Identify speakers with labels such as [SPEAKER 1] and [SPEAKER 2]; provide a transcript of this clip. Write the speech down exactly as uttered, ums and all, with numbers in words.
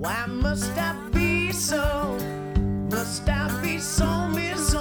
[SPEAKER 1] Why must I be so? Must I be so miserable?